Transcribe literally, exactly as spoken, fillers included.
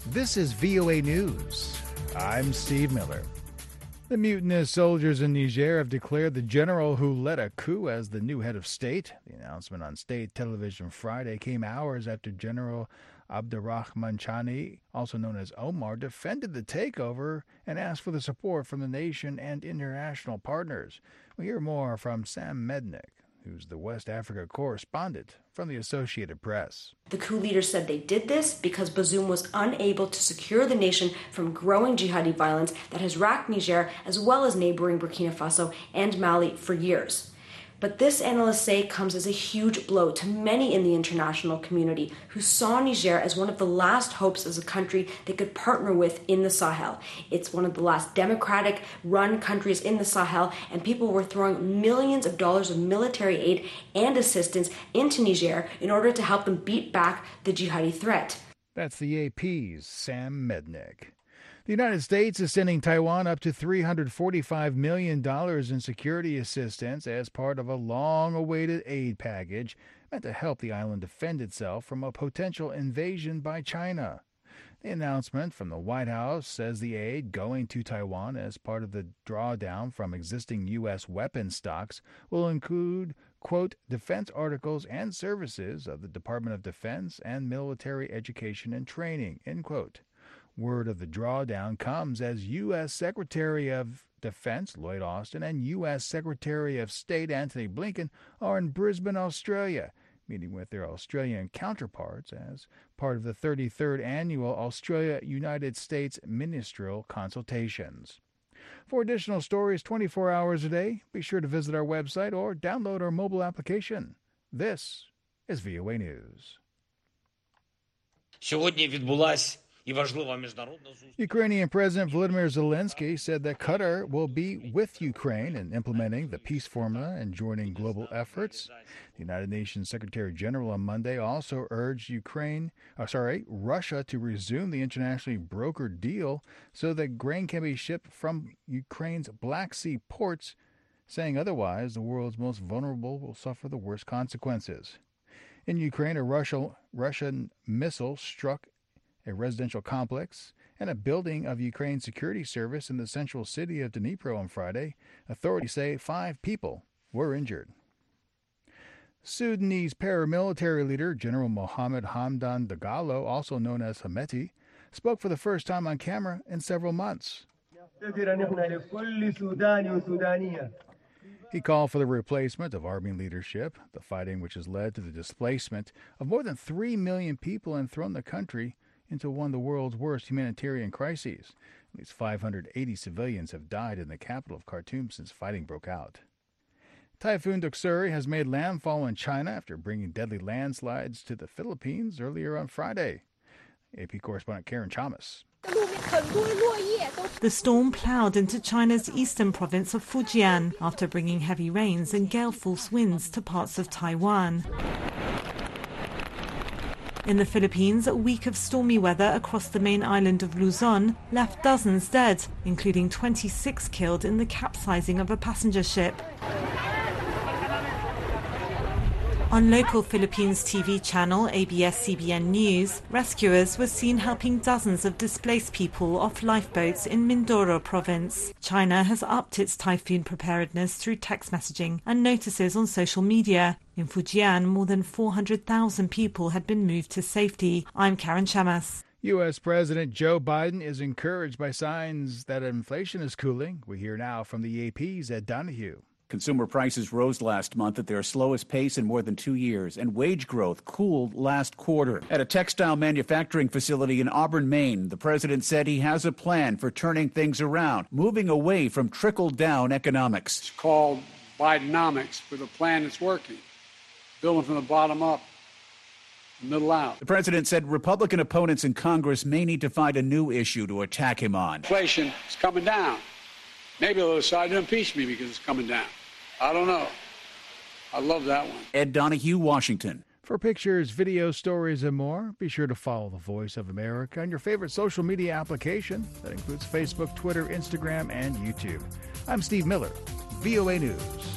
This is V O A News. I'm Steve Miller. The mutinous soldiers in Niger have declared the general who led a coup as the new head of state. The announcement on state television Friday came hours after General Abdurrahman Chani, also known as Omar, defended the takeover and asked for the support from the nation and international partners. We'll hear more from Sam Mednick, who's the West Africa correspondent from the Associated Press. The coup leaders said they did this because Bazoum was unable to secure the nation from growing jihadi violence that has racked Niger as well as neighboring Burkina Faso and Mali for years. But this, analysts say, comes as a huge blow to many in the international community who saw Niger as one of the last hopes as a country they could partner with in the Sahel. It's one of the last democratic-run countries in the Sahel, and people were throwing millions of dollars of military aid and assistance into Niger in order to help them beat back the jihadi threat. That's the A P's Sam Mednick. The United States is sending Taiwan up to three hundred forty-five million dollars in security assistance as part of a long-awaited aid package meant to help the island defend itself from a potential invasion by China. The announcement from the White House says the aid going to Taiwan as part of the drawdown from existing U S weapon stocks will include, quote, defense articles and services of the Department of Defense and military education and training, end quote. Word of the drawdown comes as U S Secretary of Defense Lloyd Austin and U S Secretary of State Antony Blinken are in Brisbane, Australia, meeting with their Australian counterparts as part of the thirty-third Annual Australia-United States Ministerial Consultations. For additional stories twenty-four hours a day, be sure to visit our website or download our mobile application. This is V O A News. Сьогодні відбулась Ukrainian President Volodymyr Zelensky said that Qatar will be with Ukraine in implementing the peace formula and joining global efforts. The United Nations Secretary General on Monday also urged Ukraine, uh, sorry, Russia to resume the internationally brokered deal so that grain can be shipped from Ukraine's Black Sea ports, saying otherwise the world's most vulnerable will suffer the worst consequences. In Ukraine, a Russia, Russian missile struck a residential complex, and a building of Ukraine's security service in the central city of Dnipro on Friday. Authorities say five people were injured. Sudanese paramilitary leader General Mohammed Hamdan Dagalo, also known as Hemeti, spoke for the first time on camera in several months. He called for the replacement of army leadership, the fighting which has led to the displacement of more than three million people and thrown the country into one of the world's worst humanitarian crises. At least five hundred eighty civilians have died in the capital of Khartoum since fighting broke out. Typhoon Doksuri has made landfall in China after bringing deadly landslides to the Philippines earlier on Friday. A P correspondent Karen Chamas. The storm plowed into China's eastern province of Fujian after bringing heavy rains and gale-force winds to parts of Taiwan. In the Philippines, a week of stormy weather across the main island of Luzon left dozens dead, including twenty-six killed in the capsizing of a passenger ship. On local Philippines T V channel A B S C B N News, rescuers were seen helping dozens of displaced people off lifeboats in Mindoro province. China has upped its typhoon preparedness through text messaging and notices on social media. In Fujian, more than four hundred thousand people had been moved to safety. I'm Karen Chamas. U S. President Joe Biden is encouraged by signs that inflation is cooling. We hear now from the A P's Ed Donahue. Consumer prices rose last month at their slowest pace in more than two years, and wage growth cooled last quarter. At a textile manufacturing facility in Auburn, Maine, the president said he has a plan for turning things around, moving away from trickle-down economics. It's called Bidenomics, with a plan that's working, building from the bottom up, middle out. The president said Republican opponents in Congress may need to find a new issue to attack him on. Inflation is coming down. Maybe they'll decide to impeach me because it's coming down. I don't know. I love that one. Ed Donahue, Washington. For pictures, videos, stories, and more, be sure to follow the Voice of America on your favorite social media application. That includes Facebook, Twitter, Instagram, and YouTube. I'm Steve Miller, V O A News.